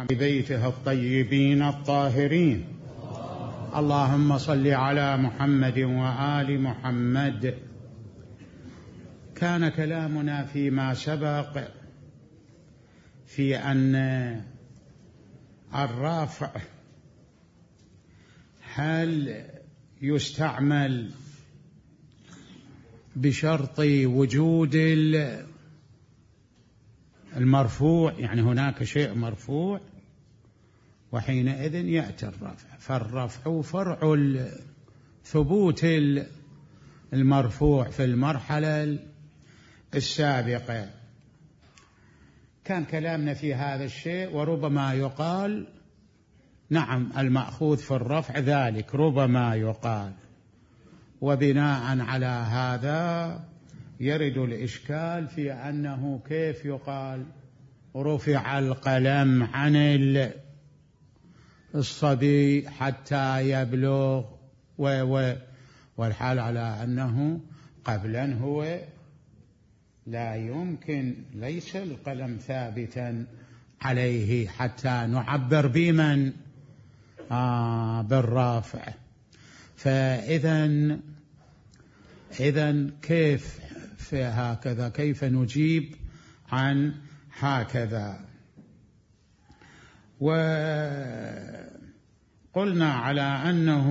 بيته الطيبين الطاهرين. اللهم صل على محمد وآل محمد. كان كلامنا فيما سبق في أن الرافع هل يستعمل بشرط وجود المرفوع، يعني هناك شيء مرفوع وحينئذ يأتي الرفع، فالرفع فرع ثبوت المرفوع في المرحلة السابقة. كان كلامنا في هذا الشيء، وربما يقال نعم المأخوذ في الرفع ذلك، ربما يقال، وبناء على هذا يرد الإشكال في أنه كيف يقال رفع القلم عن الصبي حتى يبلغ والحال على أنه قبلا هو لا يمكن، ليس القلم ثابتا عليه حتى نعبر بمن بالرافع. فإذا كيف في هكذا، كيف نجيب عن هكذا؟ وقلنا على أنه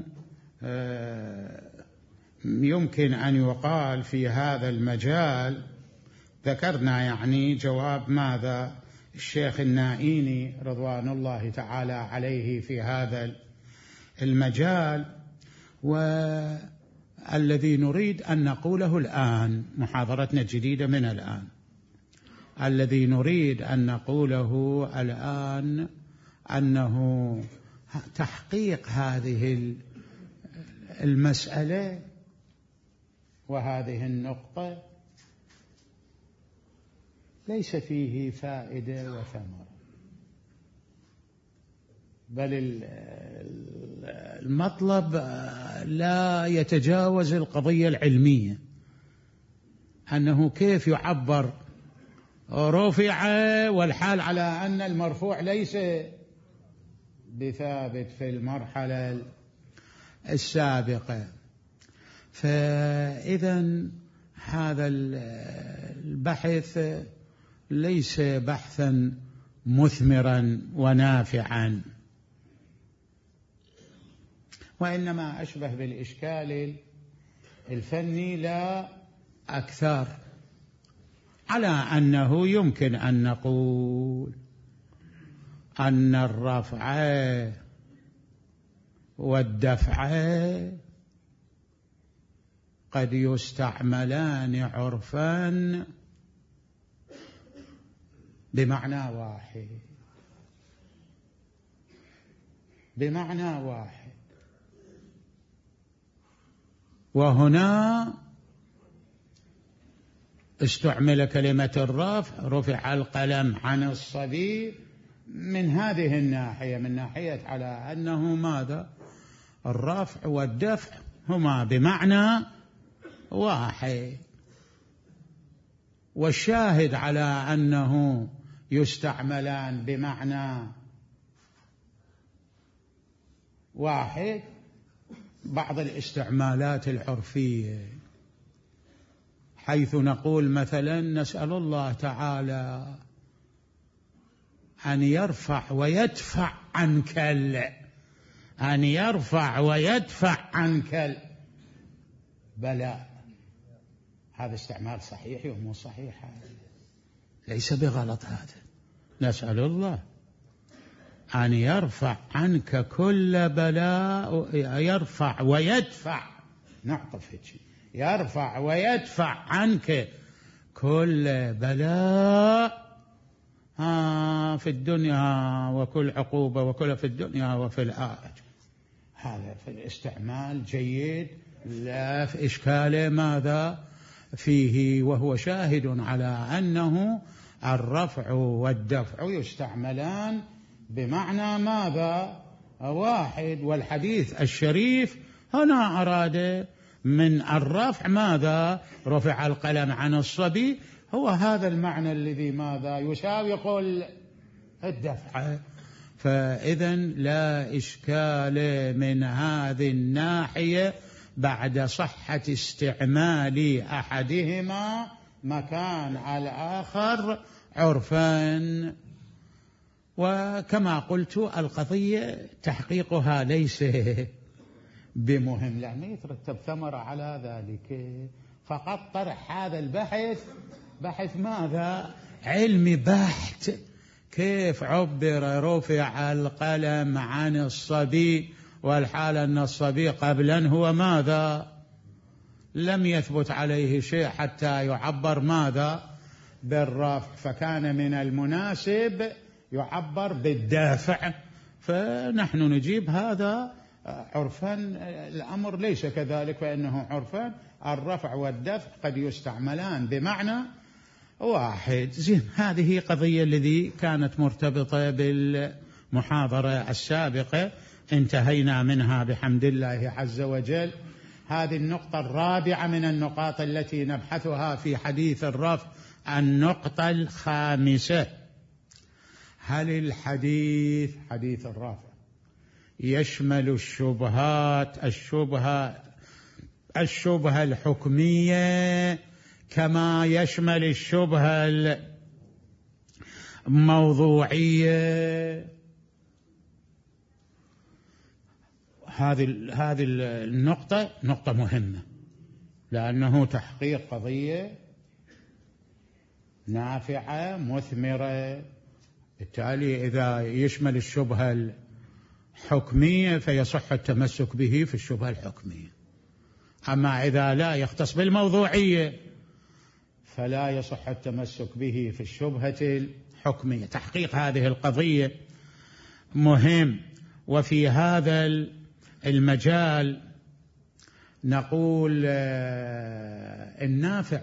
يمكن أن يقال في هذا المجال، ذكرنا يعني جواب ماذا الشيخ النائيني رضوان الله تعالى عليه في هذا المجال، والذي نريد أن نقوله الآن، محاضرتنا الجديدة من الآن، الذي نريد أن نقوله الآن أنه تحقيق هذه المسألة وهذه النقطة ليس فيه فائدة وثمرة، بل المطلب لا يتجاوز القضية العلمية، أنه كيف يعبر رفع والحال على أن المرفوع ليس بثابت في المرحلة السابقة. فإذا هذا البحث ليس بحثا مثمرا ونافعا، وإنما أشبه بالإشكال الفني لا أكثر، على أنه يمكن أن نقول أن الرفع والدفع قد يستعملان عرفا بمعنى واحد، وهنا استعمل كلمة الرفع، رفع القلم عن الصبي من هذه الناحية، من ناحية على أنه ماذا الرفع والدفع هما بمعنى واحد، والشاهد على أنه يستعملان بمعنى واحد بعض الاستعمالات العرفية، حيث نقول مثلا نسأل الله تعالى أن يرفع ويدفع عنك أن يرفع ويدفع عنك البلاء. هذا استعمال صحيح ومو صحيح، هذا ليس بغلط، هذا نسأل الله أن يرفع عنك كل بلاء، يرفع ويدفع، نعطف هيك، يرفع ويدفع عنك كل بلاء في الدنيا وكل عقوبة وكل في الدنيا وفي الآخرة. هذا في الاستعمال جيد، لا في إشكال ماذا فيه، وهو شاهد على أنه الرفع والدفع يستعملان بمعنى ماذا واحد، والحديث الشريف هنا أراد من الرفع ماذا رفع القلم عن الصبي، هو هذا المعنى الذي ماذا يساوي الدفع. فإذا لا إشكال من هذه الناحية بعد صحة استعمال أحدهما مكان الآخر عرفا. وكما قلت القضية تحقيقها ليس بمهم، لأن يترتب ثمرة على ذلك. فقط طرح هذا البحث، بحث ماذا؟ علمي بحت. كيف عبر رفع القلم عن الصبي والحال أن الصبي قبلا هو ماذا؟ لم يثبت عليه شيء حتى يعبر ماذا؟ بالرفع. فكان من المناسب يعبر بالدافع، فنحن نجيب هذا عرفا. الأمر ليس كذلك، فإنه عرفا الرفع والدفع قد يستعملان بمعنى واحد. زين، هذه قضية التي كانت مرتبطة بالمحاضرة السابقة، انتهينا منها بحمد الله عز وجل. هذه النقطة الرابعة من النقاط التي نبحثها في حديث الرفع. النقطة الخامسة: هل الحديث، حديث الرفع، يشمل الشبهات، الشبهة الحكمية كما يشمل الشبهة الموضوعية؟ هذه النقطة نقطة مهمة، لأنه تحقيق قضية نافعة مثمرة. بالتالي إذا يشمل الشبهة الحكمية فيصح التمسك به في الشبهة الحكمية، أما إذا لا يختص بالموضوعية فلا يصح التمسك به في الشبهة الحكمية. تحقيق هذه القضية مهم. وفي هذا المجال نقول النافع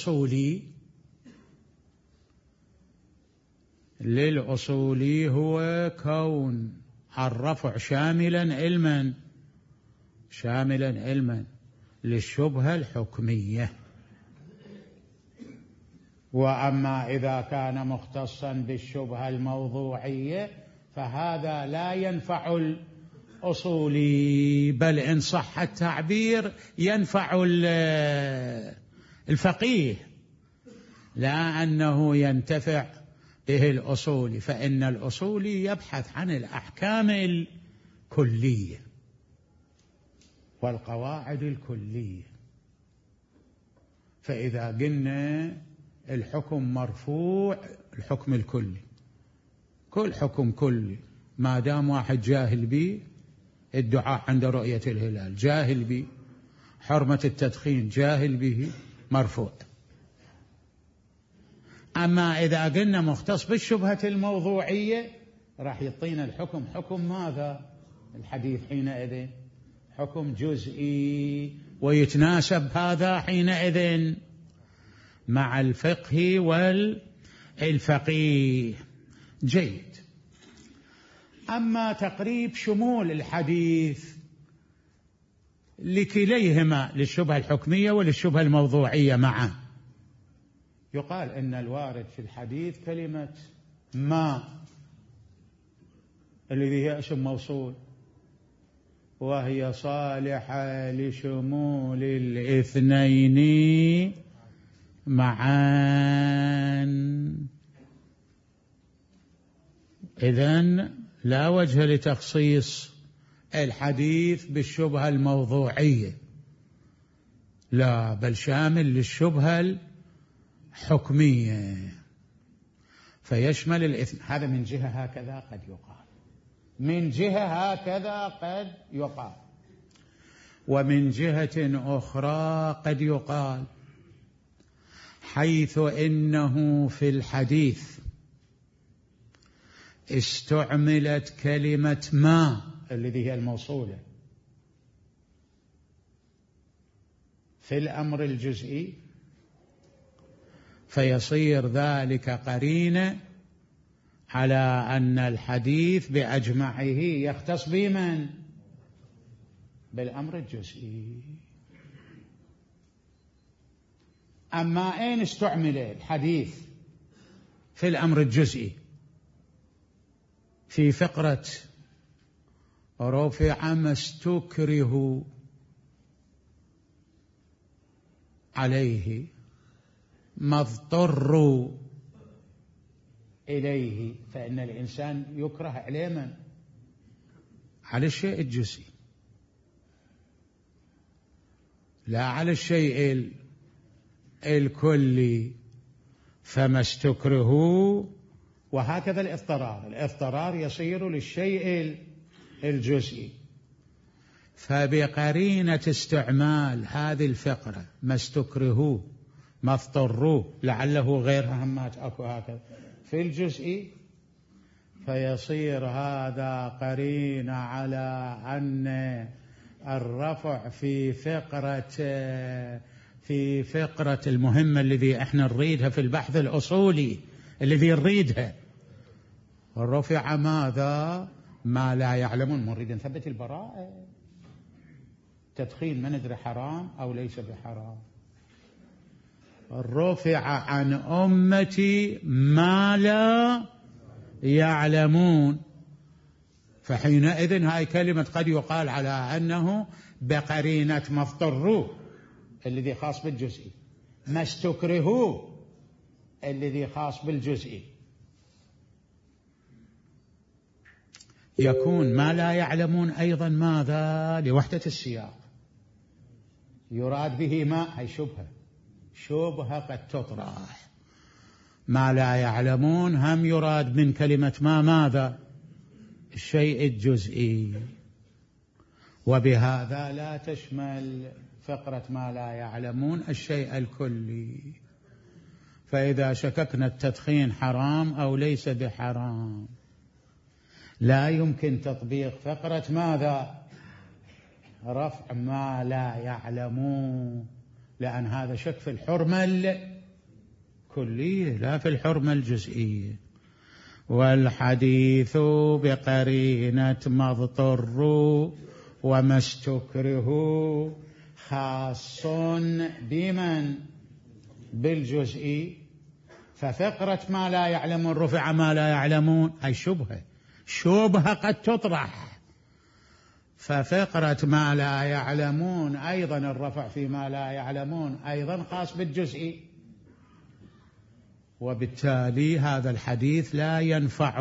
للأصولي هو كون الرفع شاملا علما للشبهة الحكمية. وأما إذا كان مختصا بالشبهة الموضوعية فهذا لا ينفع الأصولي، بل إن صح التعبير ينفع الفقيه، لا أنه ينتفع به الأصولي، فإن الأصولي يبحث عن الأحكام الكلية والقواعد الكلية. فإذا قلنا الحكم مرفوع، الحكم الكلي، كل حكم كلي ما دام واحد جاهل به، الدعاء عند رؤية الهلال جاهل به، حرمة التدخين جاهل به، مرفوع. أما إذا قلنا مختص بالشبهة الموضوعية راح يعطينا الحكم حكم ماذا؟ الحديث حينئذ حكم جزئي، ويتناسب هذا حينئذ مع الفقه والفقيه. جيد. أما تقريب شمول الحديث لكليهما، للشبهة الحكمية وللشبهة الموضوعية معا، يقال إن الوارد في الحديث كلمة ما الذي هي اسم موصول، وهي صالحة لشمول الاثنين معا. إذن لا وجه لتخصيص الحديث بالشبهة الموضوعية، لا، بل شامل للشبهة الحكمية فيشمل الإثم. هذا من جهة هكذا قد يقال، من جهة هكذا قد يقال، ومن جهة أخرى قد يقال حيث إنه في الحديث استعملت كلمة ما الذي هي الموصولة في الأمر الجزئي، فيصير ذلك قرينة على أن الحديث بأجمعه يختص بمن؟ بالأمر الجزئي. أما أين استعمل الحديث في الأمر الجزئي؟ في فقرة رفع ما استكره عليه ما اضطروا إليه، فإن الإنسان يكره عليه من؟ على الشيء الجزئي، لا على الشيء الكلي. فما استكرهوا. وهكذا الاضطرار يصير للشيء الجزئي. فبقرينة استعمال هذه الفقرة ما استكرهوا ما اضطروا، لعله غيرها همات أكو هكذا في الجزئي، فيصير هذا قرينة على أن الرفع في فقرة المهمة الذي احنا نريدها في البحث الأصولي، الذي نريدها رفع ماذا؟ ما لا يعلمون. نريد نثبت البراءة. تدخين ما ندري حرام أو ليس بحرام. رفع عن أمتي ما لا يعلمون. فحينئذ هاي كلمة قد يقال على أنه بقرينة ما اضطروا الذي خاص بالجزئي، ما استكرهوا الذي خاص بالجزئي. يكون ما لا يعلمون أيضا ماذا؟ لوحدة السياق. يراد به ما؟ هي شبهة قد تطرح. ما لا يعلمون هم يراد من كلمة ما ماذا؟ الشيء الجزئي. وبهذا لا تشمل فقرة ما لا يعلمون الشيء الكلي. فإذا شككنا التدخين حرام أو ليس بحرام، لا يمكن تطبيق فقرة ماذا؟ رفع ما لا يعلمون، لأن هذا شك في الحرمة الكلية لا في الحرمة الجزئية. والحديث بقرينة ما اضطروا وما استكرهوا خاص بمن؟ بالجزئي. ففقرة ما لا يعلمون رفع ما لا يعلمون أي شبهة قد تطرح. ففقرة ما لا يعلمون أيضا الرفع في ما لا يعلمون أيضا خاص بالجزئي. وبالتالي هذا الحديث لا ينفع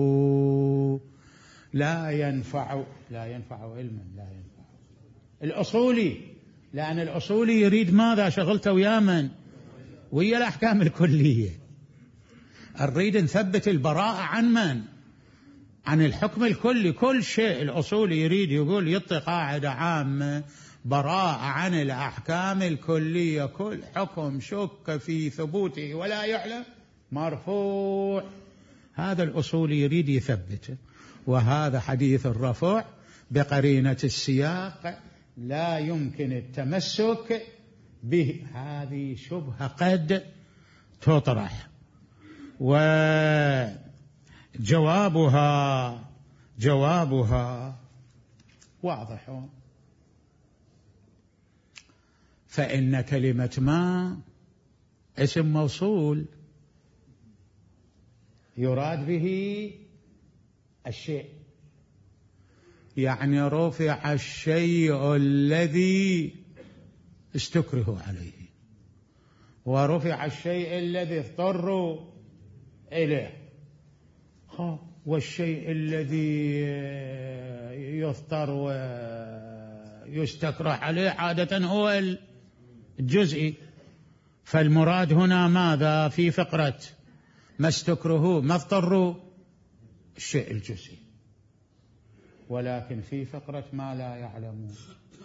علما، لا ينفع الأصولي، لأن الأصولي يريد ماذا؟ شغلته ويا من؟ ويا الأحكام الكلية. نريد نثبت البراءة عن من؟ عن الحكم الكلي. كل شيء الأصولي يريد يقول يعطي قاعدة عامة براءة عن الأحكام الكلية. كل حكم شك في ثبوته ولا يعلم مرفوع. هذا الأصولي يريد يثبته. وهذا حديث الرفع بقرينة السياق لا يمكن التمسك به. هذه شبهة قد تطرح. جوابها واضح. فإن كلمة ما اسم موصول يراد به الشيء، يعني رفع الشيء الذي استكره عليه ورفع الشيء الذي اضطروا إليه. والشيء الذي يضطر ويستكره عليه عادة هو الجزئي. فالمراد هنا ماذا؟ في فقرة ما استكره ما اضطروا الشيء الجزئي. ولكن في فقرة ما لا يعلمون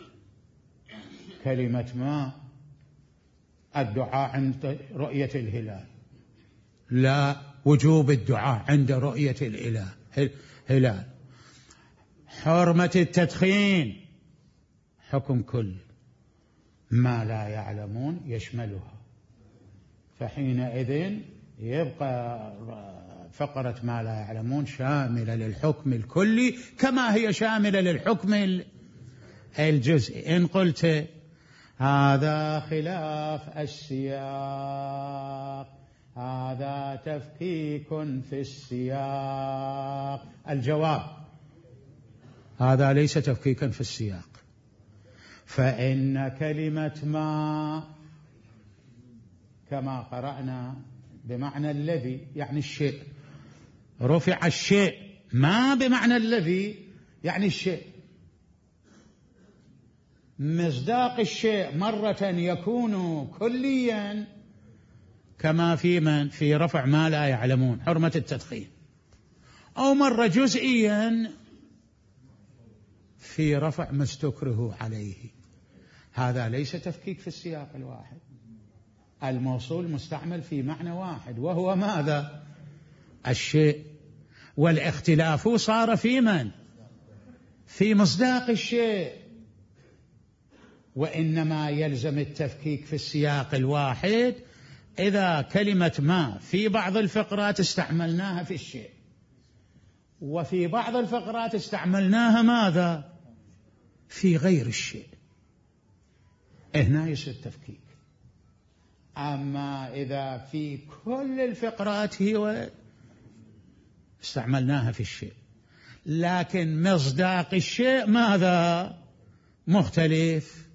كلمة ما الدعاء عند رؤية الهلال، لا وجوب الدعاء عند رؤية الهلال. حرمة التدخين حكم كل ما لا يعلمون يشملها. فحينئذ يبقى فقرة ما لا يعلمون شاملة للحكم الكلي كما هي شاملة للحكم الجزئي. إن قلت هذا خلاف السياق، هذا تفكيك في السياق. الجواب: هذا ليس تفكيكا في السياق، فإن كلمة ما كما قرأنا بمعنى الذي يعني الشيء، رفع الشيء، ما بمعنى الذي يعني الشيء. مصداق الشيء مرة يكون كليا كما في رفع ما لا يعلمون حرمة التدخين، أو مرة جزئيا في رفع ما استكره عليه. هذا ليس تفكيك في السياق الواحد. الموصول مستعمل في معنى واحد، وهو ماذا؟ الشيء. والاختلاف صار في من؟ في مصداق الشيء. وإنما يلزم التفكيك في السياق الواحد إذا كلمة ما في بعض الفقرات استعملناها في الشيء، وفي بعض الفقرات استعملناها ماذا؟ في غير الشيء. هنا يصير تفكيك. أما إذا في كل الفقرات هي استعملناها في الشيء، لكن مصداق الشيء ماذا؟ مختلف.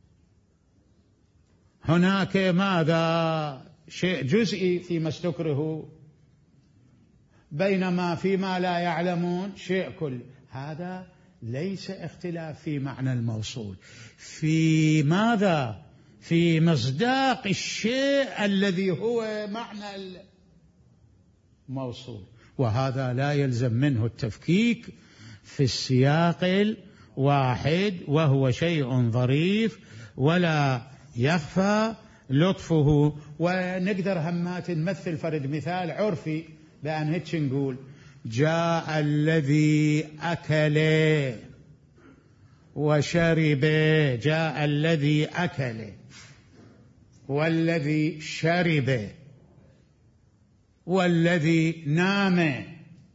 هناك ماذا؟ شيء جزئي فيما استكره، بينما فيما لا يعلمون شيء كل. هذا ليس اختلاف في معنى الموصول، في ماذا؟ في مصداق الشيء الذي هو معنى الموصول. وهذا لا يلزم منه التفكيك في السياق الواحد، وهو شيء ظريف ولا يخفى لطفه. ونقدر همات نمثل فرد مثال عرفي بأن هيك نقول: جاء الذي أكل وشرب. جاء الذي أكل والذي شرب والذي نام.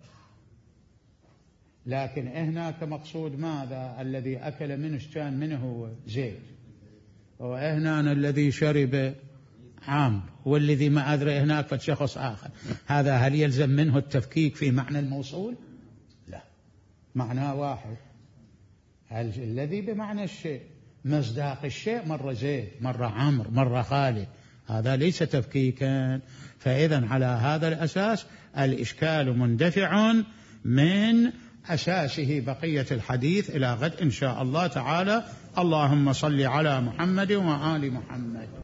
لكن هناك مقصود ماذا؟ الذي أكل منه كان منه هو زيد، وهنا الذي شرب عام، والذي ما أدري هناك فشخص آخر. هذا هل يلزم منه التفكيك في معنى الموصول؟ لا، معنى واحد. الذي بمعنى الشيء، مصداق الشيء مرة زيد، مرة عمرو، مرة خالد. هذا ليس تفكيكا. فإذا على هذا الأساس الإشكال مندفع من أساسه. بقية الحديث إلى غد إن شاء الله تعالى. اللهم صل على محمد وآل محمد.